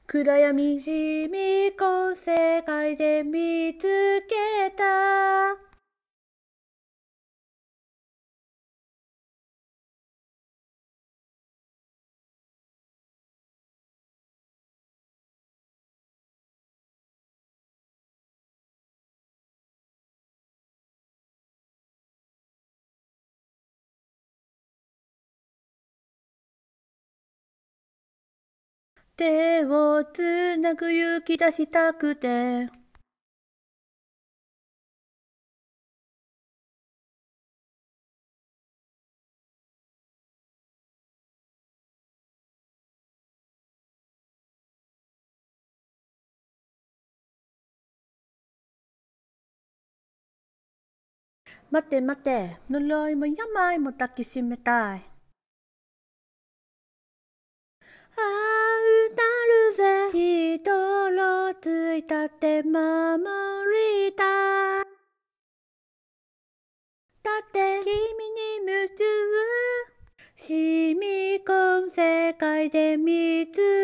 暗闇染み込む世界で見つけた。手をつなぐ勇気出したくて。待って待って、呪いも病も抱きしめたい。ああ、なるぜ。ひとろついたって守りたい。だって君に夢中。染み込む世界で見つ